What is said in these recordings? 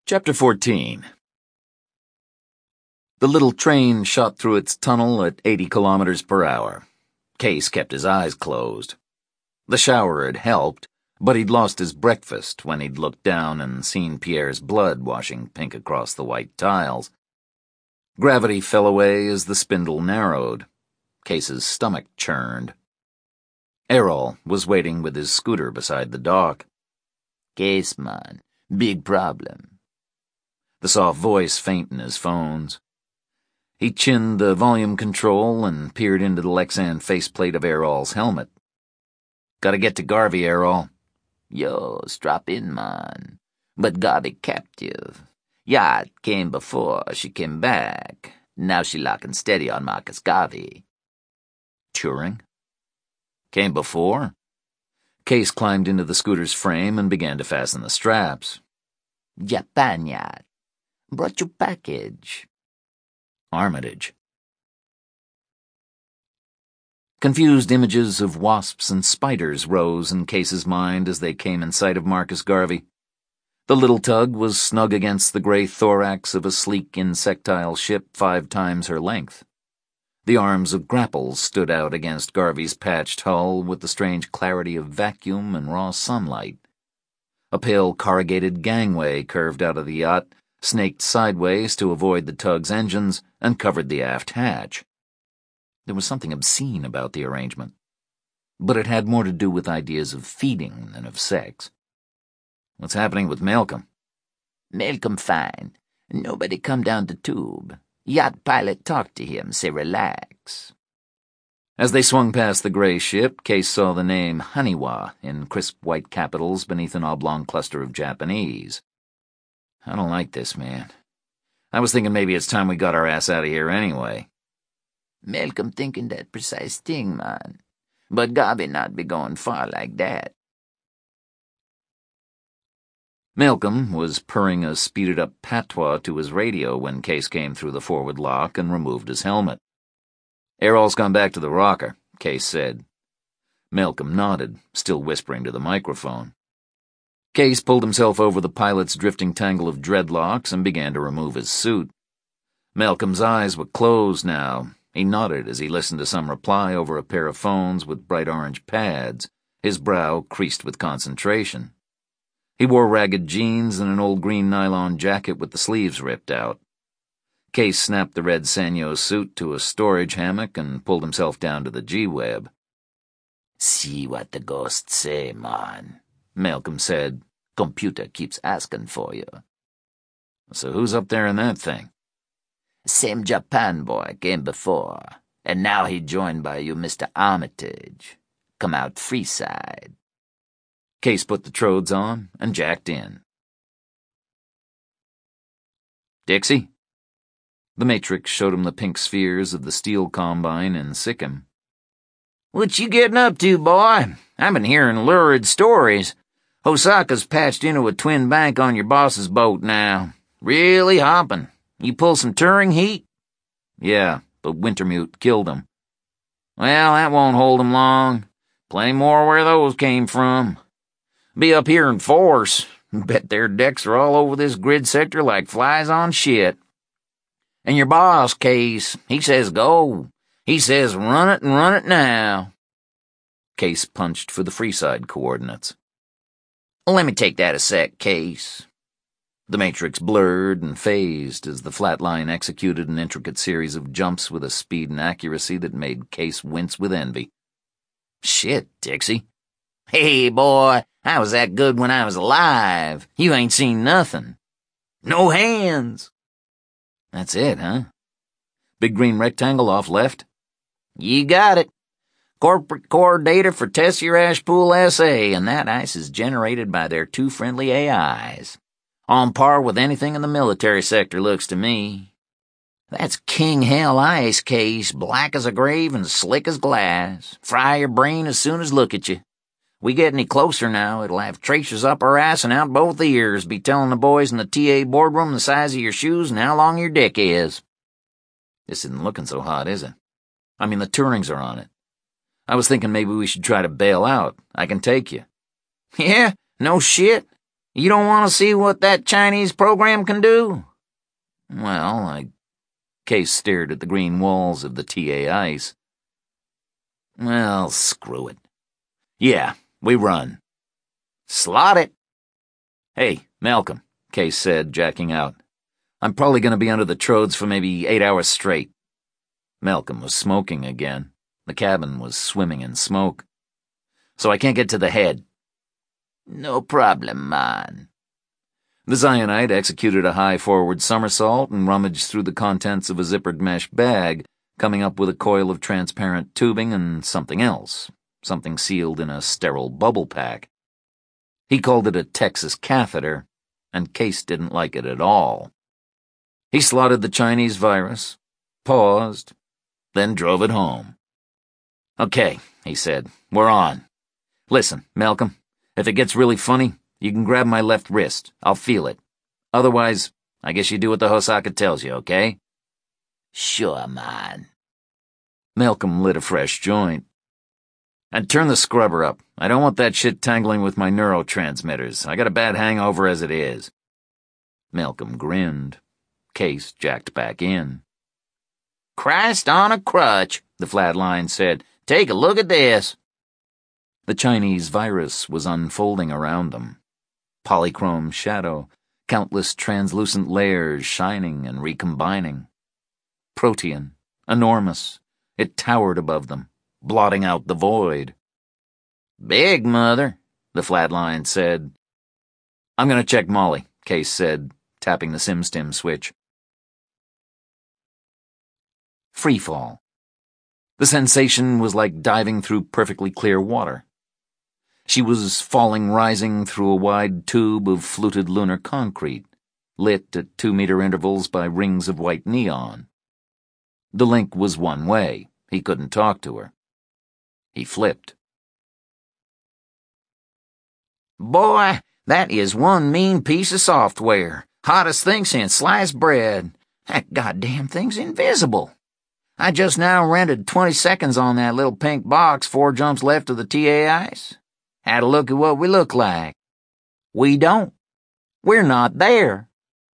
Chapter 14. The little train shot through its tunnel at 80 kilometers per hour. Case kept his eyes closed. The shower had helped, but he'd lost his breakfast when he'd looked down and seen Pierre's blood washing pink across the white tiles. Gravity fell away as the spindle narrowed. Case's stomach churned. Errol was waiting with his scooter beside the dock. "Case, man, big problem." The soft voice faint in his phones. He chinned the volume control and peered into the Lexan faceplate of Errol's helmet. "Gotta get to Garvey, Errol." "Yo, strap in, man. But Garvey captive. Yacht came before, she came back. Now she locking steady on Marcus Garvey." "Turing? Came before?" Case climbed into the scooter's frame and began to fasten the straps. "Japan yacht. Brought you package." Armitage. Confused images of wasps and spiders rose in Case's mind as they came in sight of Marcus Garvey. The little tug was snug against the gray thorax of a sleek insectile ship 5 times her length. The arms of grapples stood out against Garvey's patched hull with the strange clarity of vacuum and raw sunlight. A pale corrugated gangway curved out of the yacht, snaked sideways to avoid the tug's engines, and covered the aft hatch. There was something obscene about the arrangement, but it had more to do with ideas of feeding than of sex. "What's happening with Malcolm?" "Malcolm fine. Nobody come down the tube. Yacht pilot talk to him, say relax." As they swung past the gray ship, Case saw the name Haniwa in crisp white capitals beneath an oblong cluster of Japanese. "I don't like this, man. I was thinking maybe it's time we got our ass out of here anyway." "Malcolm thinking that precise thing, man. But Garvey not be going far like that." Malcolm was purring a speeded-up patois to his radio when Case came through the forward lock and removed his helmet. "Errol's gone back to the rocker," Case said. Malcolm nodded, still whispering to the microphone. Case pulled himself over the pilot's drifting tangle of dreadlocks and began to remove his suit. Malcolm's eyes were closed now. He nodded as he listened to some reply over a pair of phones with bright orange pads, his brow creased with concentration. He wore ragged jeans and an old green nylon jacket with the sleeves ripped out. Case snapped the red Sanyo suit to a storage hammock and pulled himself down to the G-web. "See what the ghosts say, man," Malcolm said. "Computer keeps asking for you." "So who's up there in that thing?" "Same Japan boy came before, and now he joined by you Mr. Armitage. Come out free side." Case put the trodes on and jacked in. "Dixie?" The Matrix showed him the pink spheres of the steel combine in Sikkim. "What you getting up to, boy? I've been hearing lurid stories. Osaka's patched into a twin bank on your boss's boat now. Really hopping. You pull some Turing heat?" "Yeah, but Wintermute killed him." "Well, that won't hold him long. Plenty more where those came from. Be up here in force. Bet their decks are all over this grid sector like flies on shit. And your boss, Case, he says go. He says run it now." Case punched for the Freeside coordinates. "Let me take that a sec, Case." The Matrix blurred and phased as the flat line executed an intricate series of jumps with a speed and accuracy that made Case wince with envy. "Shit, Dixie." "Hey, boy, I was that good when I was alive. You ain't seen nothing. No hands." "That's it, huh? Big green rectangle off left?" "You got it. Corporate core data for Tessier Ashpool SA, and that ice is generated by their 2 friendly AIs. On par with anything in the military sector, looks to me. That's king hell ice, Case, black as a grave and slick as glass. Fry your brain as soon as look at you. We get any closer now, it'll have tracers up our ass and out both ears, be telling the boys in the TA boardroom the size of your shoes and how long your dick is." "This isn't looking so hot, is it? I mean, the Turings are on it. I was thinking maybe we should try to bail out. I can take you." "Yeah, no shit. You don't want to see what that Chinese program can do? Case stared at the green walls of the TA ice. Well, screw it. Yeah, we run. Slot it. Hey, Malcolm, Case said, jacking out. I'm probably going to be under the trodes for maybe 8 hours straight. Malcolm was smoking again. The cabin was swimming in smoke. So I can't get to the head. No problem, man. The Zionite executed a high forward somersault and rummaged through the contents of a zippered mesh bag, coming up with a coil of transparent tubing and something else, something sealed in a sterile bubble pack. He called it a Texas catheter, and Case didn't like it at all. He slotted the Chinese virus, paused, then drove it home. Okay, he said, we're on. Listen, Malcolm, if it gets really funny, you can grab my left wrist. I'll feel it. Otherwise, I guess you do what the Hosaka tells you, okay? Sure, man. Malcolm lit a fresh joint. And turn the scrubber up. I don't want that shit tangling with my neurotransmitters. I got a bad hangover as it is. Malcolm grinned. Case jacked back in. Christ on a crutch, the flatline said. Take a look at this. The Chinese virus was unfolding around them. Polychrome shadow, countless translucent layers shining and recombining. Protean, enormous, it towered above them, blotting out the void. Big, mother, the flatline said. I'm going to check Molly, Case said, tapping the SimStim switch. Freefall. The sensation was like diving through perfectly clear water. She was rising through a wide tube of fluted lunar concrete, lit at 2-meter intervals by rings of white neon. The link was one way. He couldn't talk to her. He flipped. Boy, that is one mean piece of software. Hottest thing since sliced bread. That goddamn thing's invisible. I just now rented 20 seconds on that little pink box 4 jumps left of the TA ice. Had a look at what we look like. We don't. We're not there.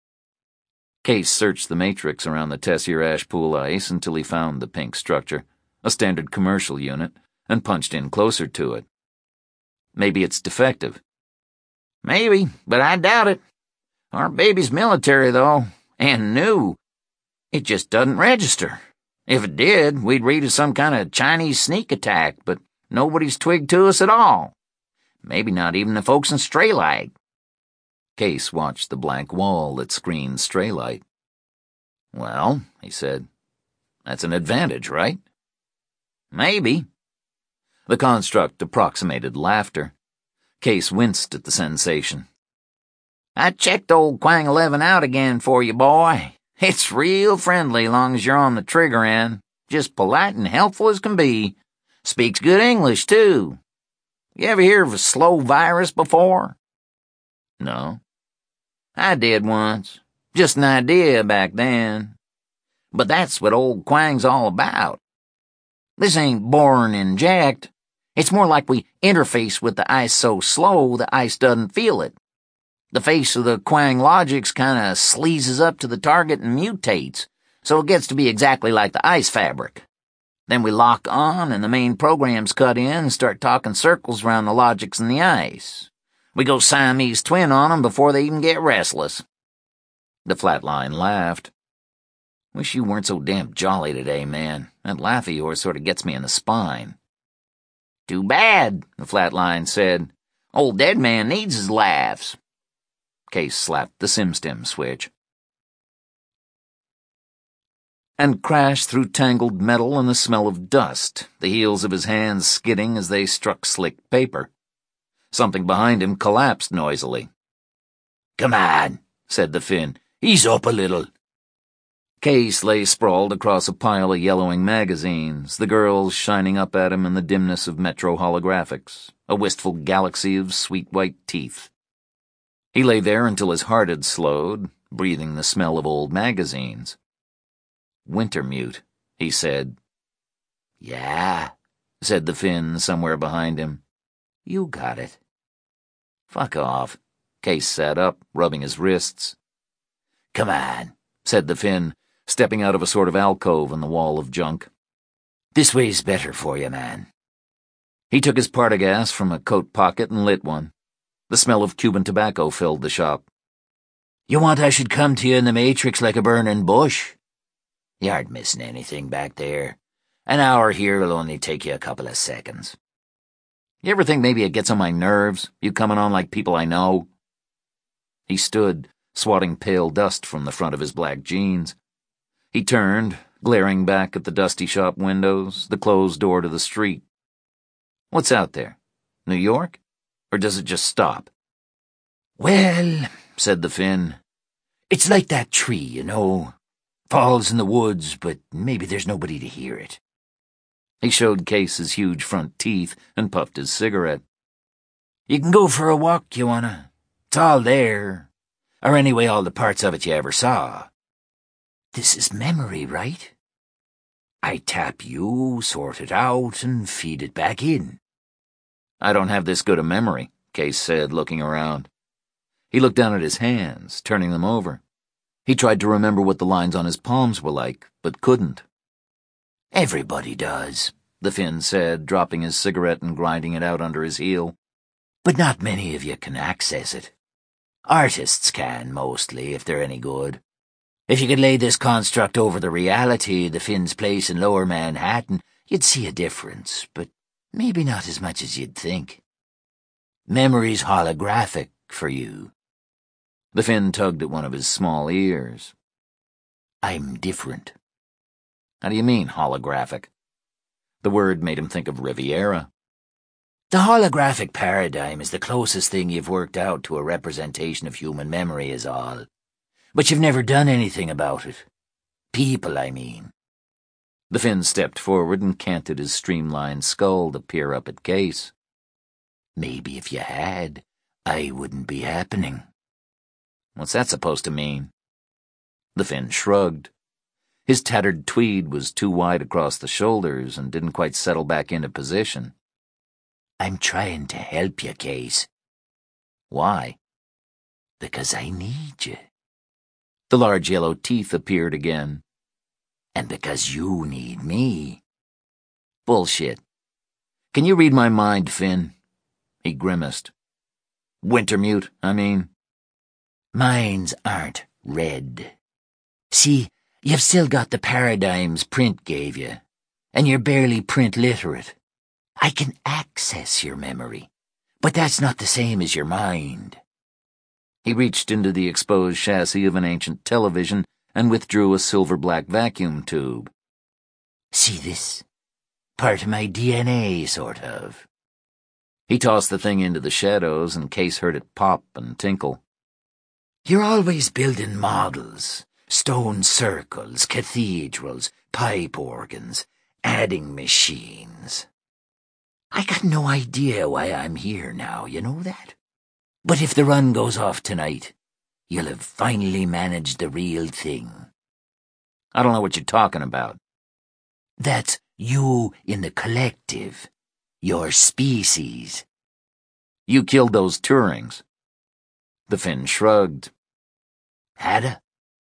Case searched the matrix around the Tessier ash pool ice until he found the pink structure, a standard commercial unit, and punched in closer to it. Maybe it's defective. Maybe, but I doubt it. Our baby's military, though, and new. It just doesn't register. If it did, we'd read of some kind of Chinese sneak attack, but nobody's twigged to us at all. Maybe not even the folks in Straylight. Case watched the blank wall that screened Straylight. Well, he said, that's an advantage, right? Maybe. The construct approximated laughter. Case winced at the sensation. I checked old Quang 11 out again for you, boy. It's real friendly long as you're on the trigger end. Just polite and helpful as can be. Speaks good English, too. You ever hear of a slow virus before? No. I did once. Just an idea back then. But that's what old Quang's all about. This ain't born inject. It's more like we interface with the ice so slow the ice doesn't feel it. The face of the Quang logics kinda sleazes up to the target and mutates, so it gets to be exactly like the ice fabric. Then we lock on and the main programs cut in and start talking circles around the logics in the ice. We go Siamese twin on them before they even get restless. The flatline laughed. Wish you weren't so damn jolly today, man. That laugh of yours sort of gets me in the spine. Too bad, the flatline said. Old dead man needs his laughs. Case slapped the SimStim switch. And crashed through tangled metal and the smell of dust, the heels of his hands skidding as they struck slick paper. Something behind him collapsed noisily. Come on, said the Finn. Ease up a little. Case lay sprawled across a pile of yellowing magazines, the girls shining up at him in the dimness of metro holographics, a wistful galaxy of sweet white teeth. He lay there until his heart had slowed, breathing the smell of old magazines. Wintermute, he said. Yeah, said the Finn somewhere behind him. You got it. Fuck off. Case sat up, rubbing his wrists. Come on, said the Finn, stepping out of a sort of alcove in the wall of junk. This way's better for you, man. He took his Partagas from a coat pocket and lit one. The smell of Cuban tobacco filled the shop. You want I should come to you in the Matrix like a burning bush? You aren't missing anything back there. An hour here will only take you a couple of seconds. You ever think maybe it gets on my nerves, you coming on like people I know? He stood, swatting pale dust from the front of his black jeans. He turned, glaring back at the dusty shop windows, the closed door to the street. What's out there? New York? Or does it just stop? Well, said the Finn, it's like that tree, you know. Falls in the woods, but maybe there's nobody to hear it. He showed Case his huge front teeth and puffed his cigarette. You can go for a walk, you wanna. It's all there. Or anyway, all the parts of it you ever saw. This is memory, right? I tap you, sort it out, and feed it back in. I don't have this good a memory, Case said, looking around. He looked down at his hands, turning them over. He tried to remember what the lines on his palms were like, but couldn't. Everybody does, the Finn said, dropping his cigarette and grinding it out under his heel. But not many of you can access it. Artists can, mostly, if they're any good. If you could lay this construct over the reality of the Finn's place in Lower Manhattan, you'd see a difference, but maybe not as much as you'd think. Memory's holographic for you. The Finn tugged at one of his small ears. I'm different. How do you mean, holographic? The word made him think of Riviera. The holographic paradigm is the closest thing you've worked out to a representation of human memory is all. But you've never done anything about it. People, I mean. The Finn stepped forward and canted his streamlined skull to peer up at Case. Maybe if you had, I wouldn't be happening. What's that supposed to mean? The Finn shrugged. His tattered tweed was too wide across the shoulders and didn't quite settle back into position. I'm trying to help you, Case. Why? Because I need you. The large yellow teeth appeared again. And because you need me. Bullshit. Can you read my mind, Finn? He grimaced. Wintermute, I mean. Minds aren't red. See, you've still got the paradigms print gave you, and you're barely print literate. I can access your memory, but that's not the same as your mind. He reached into the exposed chassis of an ancient television and withdrew a silver-black vacuum tube. See this? Part of my DNA, sort of. He tossed the thing into the shadows, and Case heard it pop and tinkle. You're always building models, stone circles, cathedrals, pipe organs, adding machines. I got no idea why I'm here now, you know that? But if the run goes off tonight, you'll have finally managed the real thing. I don't know what you're talking about. That's you in the collective, your species. You killed those Turings. The Finn shrugged. Hadda?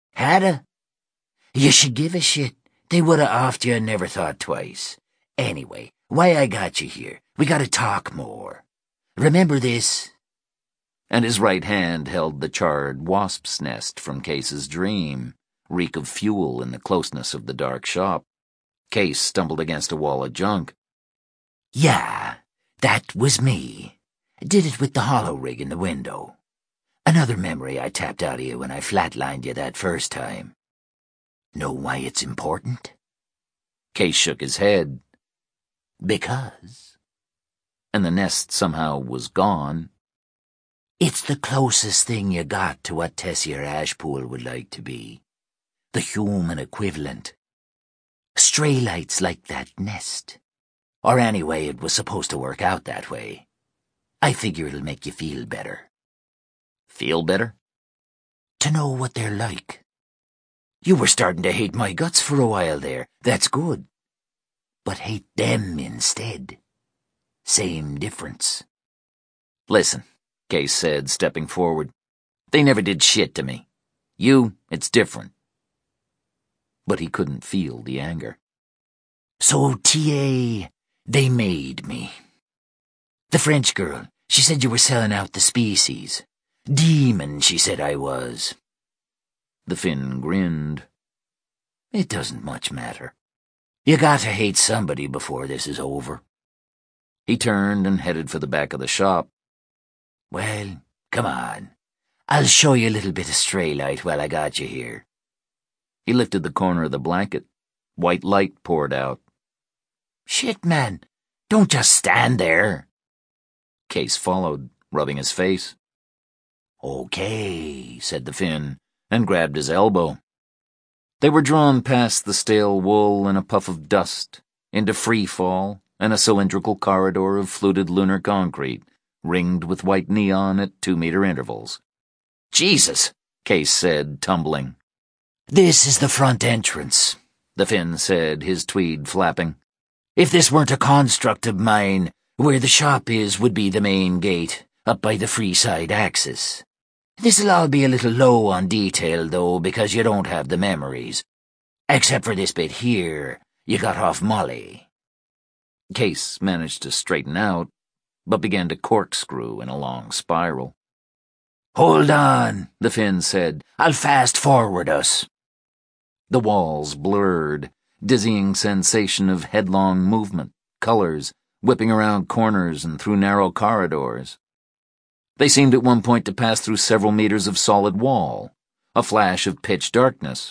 You should give a shit. They would have offed you and never thought twice. Anyway, why I got you here? We gotta talk more. Remember this? And his right hand held the charred wasp's nest from Case's dream, reek of fuel in the closeness of the dark shop. Case stumbled against a wall of junk. Yeah, that was me. Did it with the hollow rig in the window. Another memory I tapped out of you when I flatlined you that first time. Know why it's important? Case shook his head. Because. And the nest somehow was gone. It's the closest thing you got to what Tessier Ashpool would like to be. The human equivalent. Stray lights like that nest. Or anyway, it was supposed to work out that way. I figure it'll make you feel better. Feel better? To know what they're like. You were starting to hate my guts for a while there. That's good. But hate them instead. Same difference. Listen, Case said, stepping forward. They never did shit to me. You, it's different. But he couldn't feel the anger. So, T.A., they made me. The French girl, she said you were selling out the species. Demon, she said I was. The Finn grinned. It doesn't much matter. You gotta hate somebody before this is over. He turned and headed for the back of the shop. Well, come on. I'll show you a little bit of stray light while I got you here. He lifted the corner of the blanket. White light poured out. Shit, man. Don't just stand there. Case followed, rubbing his face. Okay, said the Finn, and grabbed his elbow. They were drawn past the stale wool and a puff of dust, into free fall and a cylindrical corridor of fluted lunar concrete, ringed with white neon at 2-meter intervals. Jesus, Case said, tumbling. This is the front entrance, the Finn said, his tweed flapping. If this weren't a construct of mine, where the shop is would be the main gate, up by the Freeside axis. This'll all be a little low on detail, though, because you don't have the memories. Except for this bit here, you got off Molly. Case managed to straighten out, but began to corkscrew in a long spiral. Hold on, the Finn said. I'll fast forward us. The walls blurred, dizzying sensation of headlong movement, colors, whipping around corners and through narrow corridors. They seemed at one point to pass through several meters of solid wall, a flash of pitch darkness.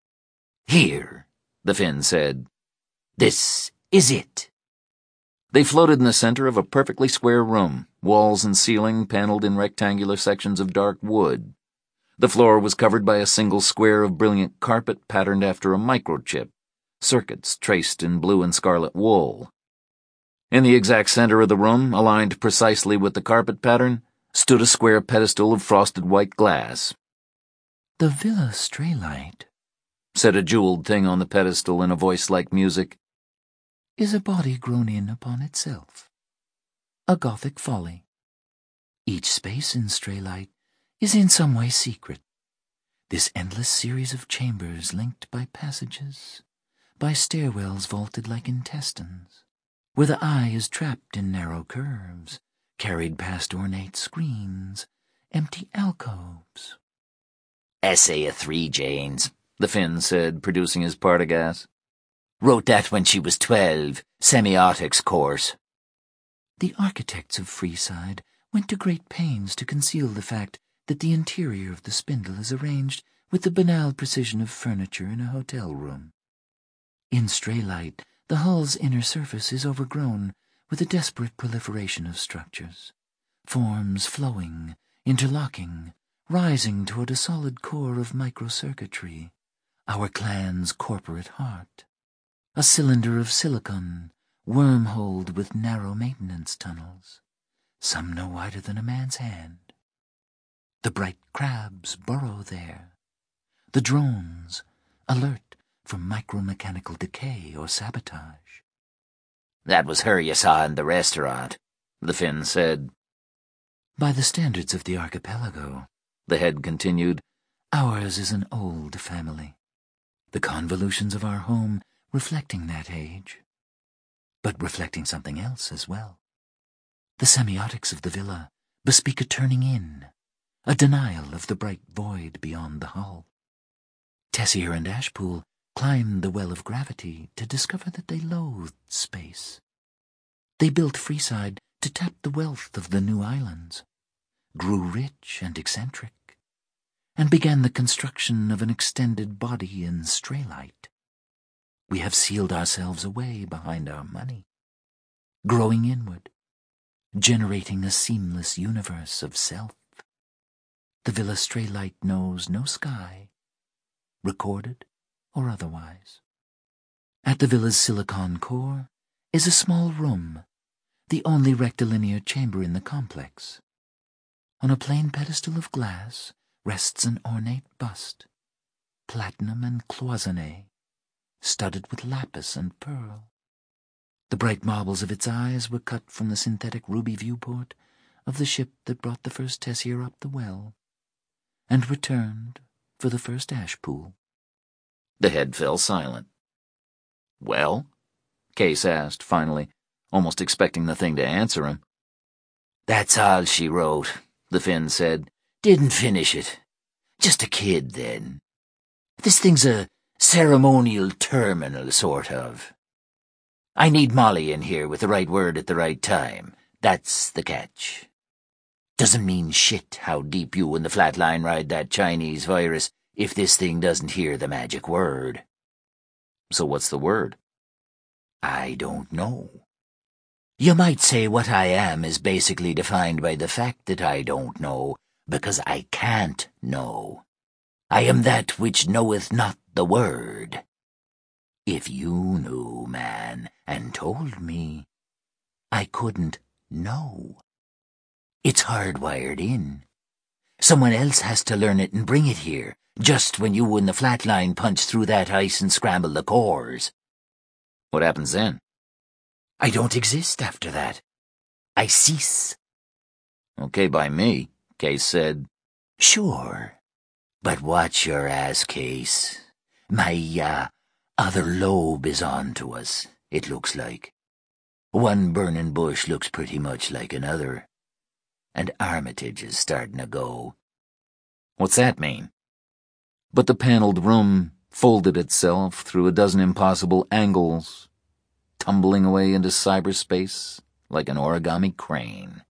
Here, the Finn said. This is it. They floated in the center of a perfectly square room, walls and ceiling paneled in rectangular sections of dark wood. The floor was covered by a single square of brilliant carpet patterned after a microchip, circuits traced in blue and scarlet wool. In the exact center of the room, aligned precisely with the carpet pattern, stood a square pedestal of frosted white glass. The Villa Straylight, said a jeweled thing on the pedestal in a voice like music, is a body grown in upon itself. A Gothic folly. Each space in Straylight is in some way secret. This endless series of chambers linked by passages, by stairwells vaulted like intestines, where the eye is trapped in narrow curves, carried past ornate screens, empty alcoves. Essay of 3 Janes, the Finn said, producing his Partagas. Wrote that when she was 12, semiotics course. The architects of Freeside went to great pains to conceal the fact that the interior of the spindle is arranged with the banal precision of furniture in a hotel room. In Straylight, the hull's inner surface is overgrown with a desperate proliferation of structures, forms flowing, interlocking, rising toward a solid core of microcircuitry, our clan's corporate heart, a cylinder of silicon, worm-holed with narrow maintenance tunnels, some no wider than a man's hand. The bright crabs burrow there, the drones, alert from micromechanical decay or sabotage. That was her you saw in the restaurant, the Finn said. By the standards of the archipelago, the head continued, ours is an old family, the convolutions of our home reflecting that age, but reflecting something else as well. The semiotics of the villa bespeak a turning in, a denial of the bright void beyond the hull. Tessier and Ashpool climbed the well of gravity to discover that they loathed space. They built Freeside to tap the wealth of the new islands, grew rich and eccentric, and began the construction of an extended body in Straylight. We have sealed ourselves away behind our money, growing inward, generating a seamless universe of self. The Villa Straylight knows no sky, recorded or otherwise. At the villa's silicon core is a small room, the only rectilinear chamber in the complex. On a plain pedestal of glass rests an ornate bust, platinum and cloisonné, studded with lapis and pearl. The bright marbles of its eyes were cut from the synthetic ruby viewport of the ship that brought the first Tessier up the well, and returned for the first ash pool. The head fell silent. Well? Case asked, finally, almost expecting the thing to answer him. That's all she wrote, the Finn said. Didn't finish it. Just a kid, then. This thing's a ceremonial terminal, sort of. I need Molly in here with the right word at the right time. That's the catch. Doesn't mean shit how deep you and the Flatline ride that Chinese virus if this thing doesn't hear the magic word. So what's the word? I don't know. You might say what I am is basically defined by the fact that I don't know, because I can't know. I am that which knoweth not the word. If you knew, man, and told me, I couldn't know. It's hardwired in. Someone else has to learn it and bring it here, just when you and the Flatline punch through that ice and scramble the cores. What happens then? I don't exist after that. I cease. Okay by me, Case said. Sure. But watch your ass, Case. My, other lobe is on to us, it looks like. One burning bush looks pretty much like another. And Armitage is starting to go. What's that mean? But the paneled room folded itself through a dozen impossible angles, tumbling away into cyberspace like an origami crane.